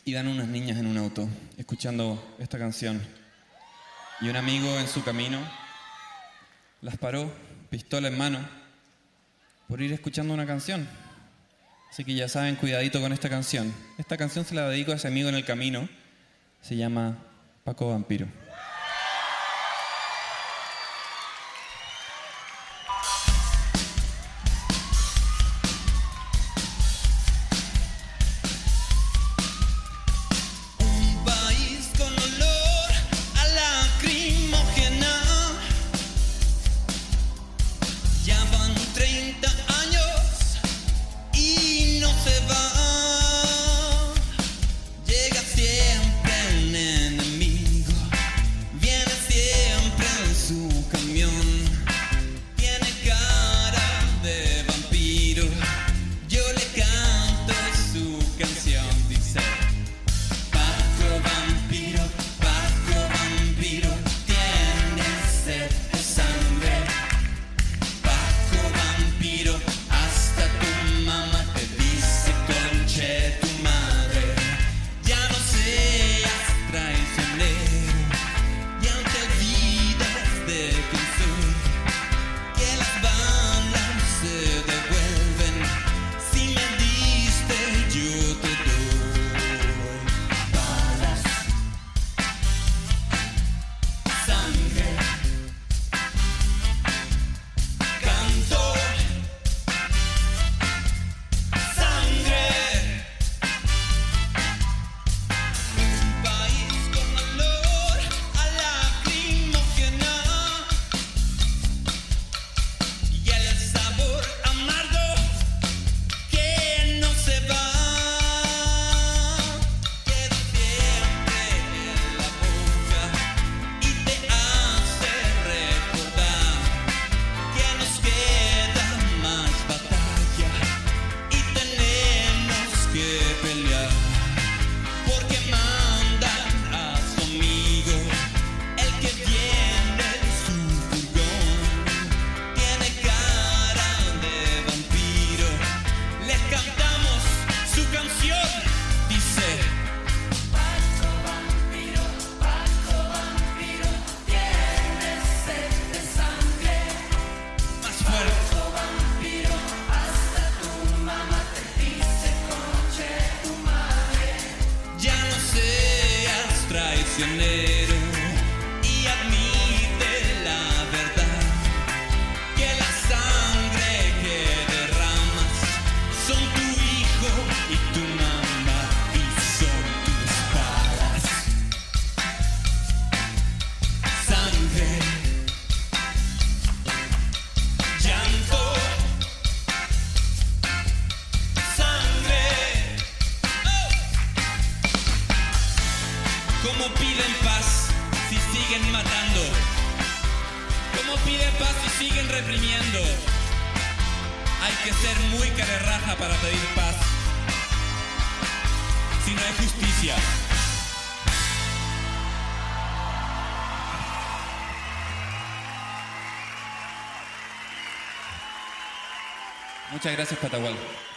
Iban unas niñas en un auto, escuchando esta canción. Y un amigo en su camino las paró, pistola en mano, por ir escuchando una canción. Así que ya saben, cuidadito con esta canción. Esta canción se la dedico a ese amigo en el camino. Se llama Paco Vampiro. Y admite la verdad, que la sangre que derramas son tu hijo y tu mamá y son tus balas. Sangre, llanto, sangre. ¿Cómo piden paz si siguen matando? ¿Cómo piden paz si siguen reprimiendo? Hay que ser muy carerraja para pedir paz si no hay justicia. Muchas gracias, Patagual.